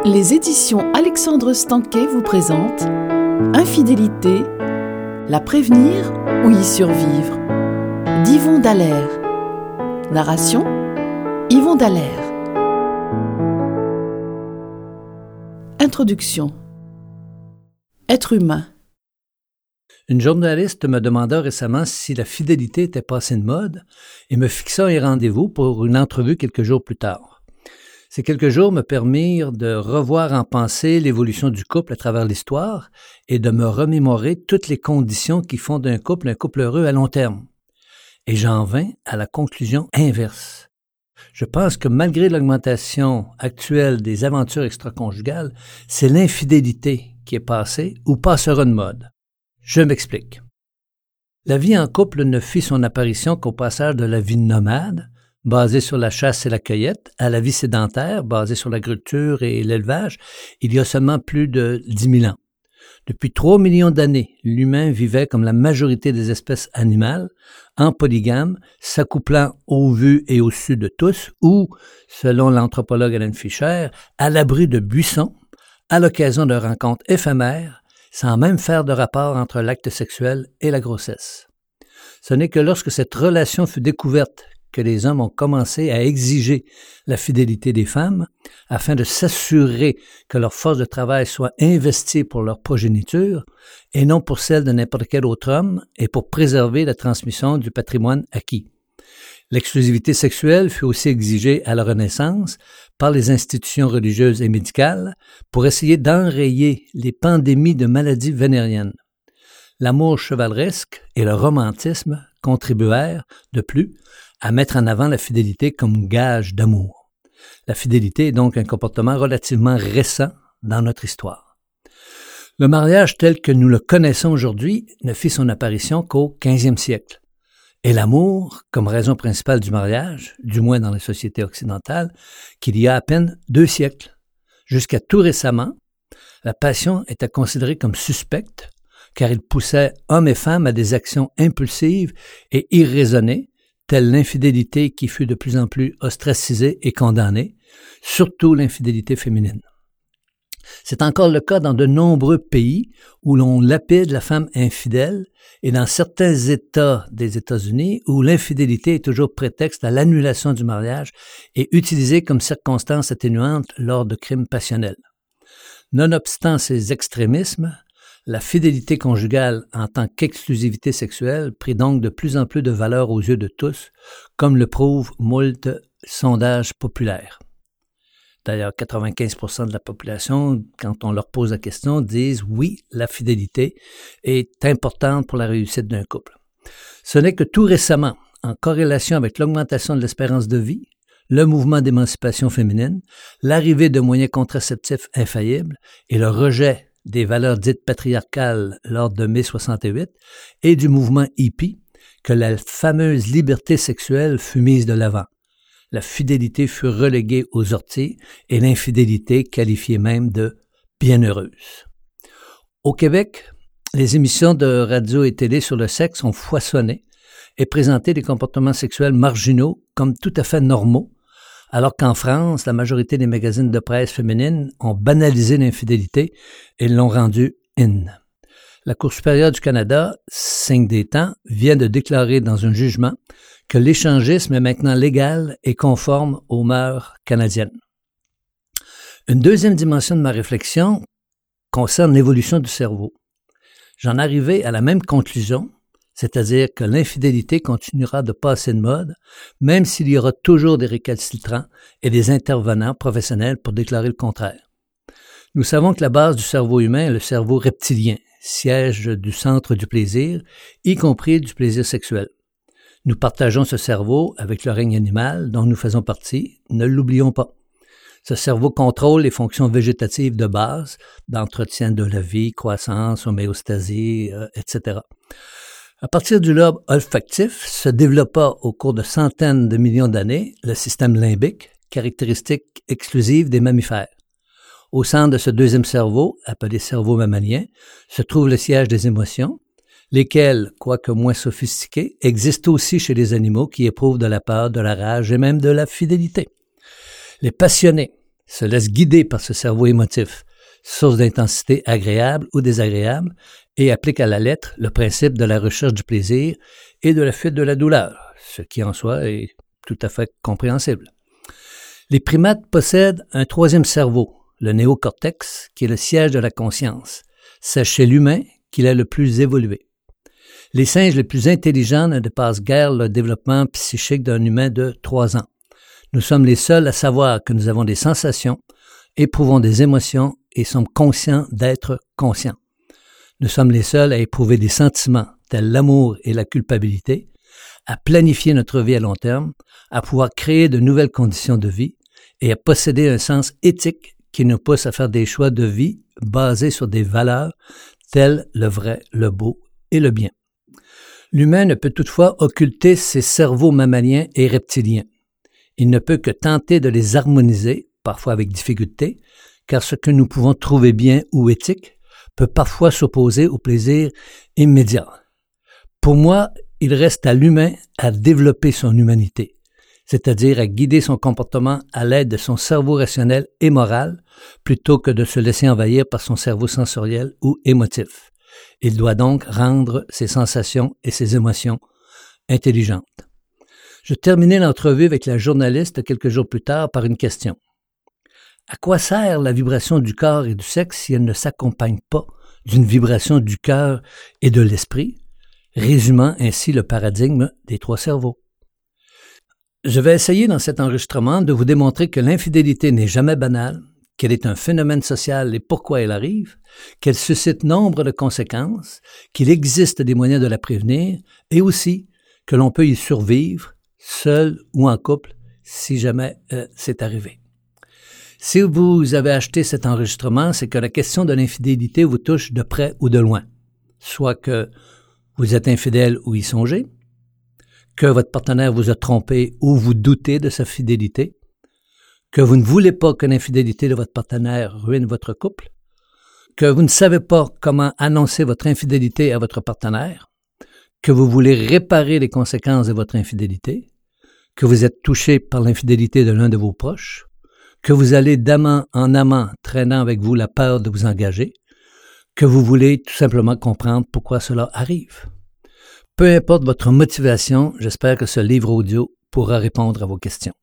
Les éditions Alexandre Stanquet vous présentent Infidélité, la prévenir ou y survivre d'Yvon Dallaire. Narration Yvon Dallaire. Introduction. Être humain. Une journaliste me demanda récemment si la fidélité était passée de mode et me fixa un rendez-vous pour une entrevue quelques jours plus tard. Ces quelques jours me permirent de revoir en pensée l'évolution du couple à travers l'histoire et de me remémorer toutes les conditions qui font d'un couple un couple heureux à long terme. Et j'en vins à la conclusion inverse. Je pense que malgré l'augmentation actuelle des aventures extraconjugales, c'est l'infidélité qui est passée ou passera de mode. Je m'explique. La vie en couple ne fit son apparition qu'au passage de la vie nomade, basée sur la chasse et la cueillette, à la vie sédentaire, basée sur l'agriculture et l'élevage, il y a seulement plus de 10 000 ans. Depuis 3 millions d'années, l'humain vivait comme la majorité des espèces animales, en polygame, s'accouplant au vu et au su de tous, ou, selon l'anthropologue Alan Fisher, à l'abri de buissons, à l'occasion de rencontres éphémères, sans même faire de rapport entre l'acte sexuel et la grossesse. Ce n'est que lorsque cette relation fut découverte que les hommes ont commencé à exiger la fidélité des femmes afin de s'assurer que leur force de travail soit investie pour leur progéniture et non pour celle de n'importe quel autre homme et pour préserver la transmission du patrimoine acquis. L'exclusivité sexuelle fut aussi exigée à la Renaissance par les institutions religieuses et médicales pour essayer d'enrayer les pandémies de maladies vénériennes. L'amour chevaleresque et le romantisme contribuèrent, de plus, à mettre en avant la fidélité comme gage d'amour. La fidélité est donc un comportement relativement récent dans notre histoire. Le mariage tel que nous le connaissons aujourd'hui ne fit son apparition qu'au 15e siècle. Et l'amour, comme raison principale du mariage, du moins dans les sociétés occidentales, qu'il y a à peine 2 siècles. Jusqu'à tout récemment, la passion était considérée comme suspecte, car il poussait hommes et femmes à des actions impulsives et irraisonnées, telle l'infidélité qui fut de plus en plus ostracisée et condamnée, surtout l'infidélité féminine. C'est encore le cas dans de nombreux pays où l'on lapide la femme infidèle et dans certains États des États-Unis où l'infidélité est toujours prétexte à l'annulation du mariage et utilisée comme circonstance atténuante lors de crimes passionnels. Nonobstant ces extrémismes, la fidélité conjugale en tant qu'exclusivité sexuelle prit donc de plus en plus de valeur aux yeux de tous, comme le prouvent moult sondages populaires. D'ailleurs, 95% de la population, quand on leur pose la question, disent « oui, la fidélité est importante pour la réussite d'un couple ». Ce n'est que tout récemment, en corrélation avec l'augmentation de l'espérance de vie, le mouvement d'émancipation féminine, l'arrivée de moyens contraceptifs infaillibles et le rejet des valeurs dites patriarcales lors de mai 68 et du mouvement hippie, que la fameuse liberté sexuelle fut mise de l'avant. La fidélité fut reléguée aux orties et l'infidélité qualifiée même de bienheureuse. Au Québec, les émissions de radio et télé sur le sexe ont foisonné et présenté des comportements sexuels marginaux comme tout à fait normaux, alors qu'en France, la majorité des magazines de presse féminines ont banalisé l'infidélité et l'ont rendue in. La Cour supérieure du Canada, signe des temps, vient de déclarer dans un jugement que l'échangisme est maintenant légal et conforme aux mœurs canadiennes. Une deuxième dimension de ma réflexion concerne l'évolution du cerveau. J'en arrivais à la même conclusion, c'est-à-dire que l'infidélité continuera de passer de mode, même s'il y aura toujours des récalcitrants et des intervenants professionnels pour déclarer le contraire. Nous savons que la base du cerveau humain est le cerveau reptilien, siège du centre du plaisir, y compris du plaisir sexuel. Nous partageons ce cerveau avec le règne animal dont nous faisons partie, ne l'oublions pas. Ce cerveau contrôle les fonctions végétatives de base, d'entretien de la vie, croissance, homéostasie, etc. À partir du lobe olfactif se développa au cours de centaines de millions d'années le système limbique, caractéristique exclusive des mammifères. Au centre de ce deuxième cerveau, appelé cerveau mammalien, se trouve le siège des émotions, lesquelles, quoique moins sophistiquées, existent aussi chez les animaux qui éprouvent de la peur, de la rage et même de la fidélité. Les passionnés, se laisse guider par ce cerveau émotif, source d'intensité agréable ou désagréable, et applique à la lettre le principe de la recherche du plaisir et de la fuite de la douleur, ce qui en soi est tout à fait compréhensible. Les primates possèdent un troisième cerveau, le néocortex, qui est le siège de la conscience. C'est chez l'humain qu'il est le plus évolué. Les singes les plus intelligents ne dépassent guère le développement psychique d'un humain de 3 ans. Nous sommes les seuls à savoir que nous avons des sensations, éprouvons des émotions et sommes conscients d'être conscients. Nous sommes les seuls à éprouver des sentiments tels l'amour et la culpabilité, à planifier notre vie à long terme, à pouvoir créer de nouvelles conditions de vie et à posséder un sens éthique qui nous pousse à faire des choix de vie basés sur des valeurs telles le vrai, le beau et le bien. L'humain ne peut toutefois occulter ses cerveaux mammaliens et reptiliens. Il ne peut que tenter de les harmoniser, parfois avec difficulté, car ce que nous pouvons trouver bien ou éthique peut parfois s'opposer au plaisir immédiat. Pour moi, il reste à l'humain à développer son humanité, c'est-à-dire à guider son comportement à l'aide de son cerveau rationnel et moral, plutôt que de se laisser envahir par son cerveau sensoriel ou émotif. Il doit donc rendre ses sensations et ses émotions intelligentes. Je terminai l'entrevue avec la journaliste quelques jours plus tard par une question. À quoi sert la vibration du corps et du sexe si elle ne s'accompagne pas d'une vibration du cœur et de l'esprit, résumant ainsi le paradigme des 3 cerveaux? Je vais essayer dans cet enregistrement de vous démontrer que l'infidélité n'est jamais banale, qu'elle est un phénomène social et pourquoi elle arrive, qu'elle suscite nombre de conséquences, qu'il existe des moyens de la prévenir et aussi que l'on peut y survivre, seul ou en couple, si jamais c'est arrivé. Si vous avez acheté cet enregistrement, c'est que la question de l'infidélité vous touche de près ou de loin, soit que vous êtes infidèle ou y songez, que votre partenaire vous a trompé ou vous doutez de sa fidélité, que vous ne voulez pas que l'infidélité de votre partenaire ruine votre couple, que vous ne savez pas comment annoncer votre infidélité à votre partenaire, que vous voulez réparer les conséquences de votre infidélité, que vous êtes touché par l'infidélité de l'un de vos proches, que vous allez d'amant en amant traînant avec vous la peur de vous engager, que vous voulez tout simplement comprendre pourquoi cela arrive. Peu importe votre motivation, j'espère que ce livre audio pourra répondre à vos questions.